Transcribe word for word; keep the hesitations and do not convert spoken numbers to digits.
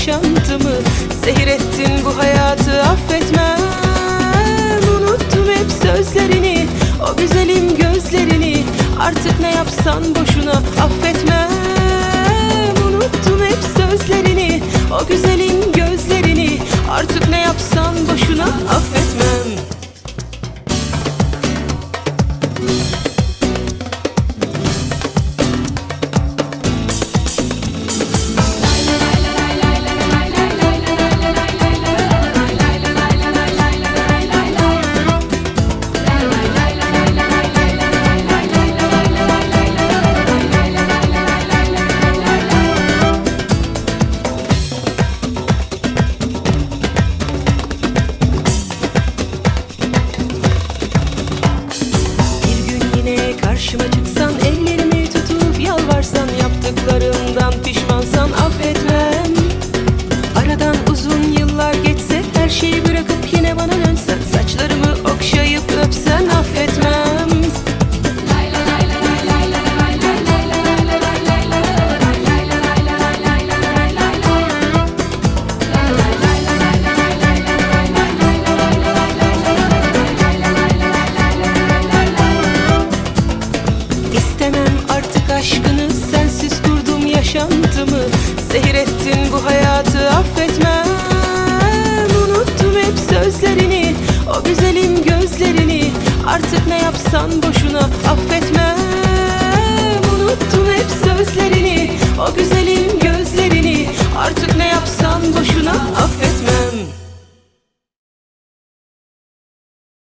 yaşantımı. Zehir ettin bu hayatı, affetmem. Unuttum hep sözlerini, o güzelim gözlerini. Artık ne yapsan boşuna, affetmem. Unuttum hep sözlerini, o güzelim gözlerini. Artık ne yapsan boşuna, affetmem. Karşıma çıksan, ellerimi tutup yalvarsan, yaptıklarımdan pişmansan affetmem. Aradan uzun yıllar geçse, her şeyi bırakıp yine bana dönsen, saçlarımı okşayıp öpsen affetmem. İstemem artık aşkını, sensiz kurdum yaşantımı. Zehir ettin bu hayatı, affetmem. Unuttum hep sözlerini, o güzelim gözlerini. Artık ne yapsan boşuna, affetmem. Unuttum hep sözlerini, o güzelim gözlerini. Artık ne yapsan boşuna, affetmem.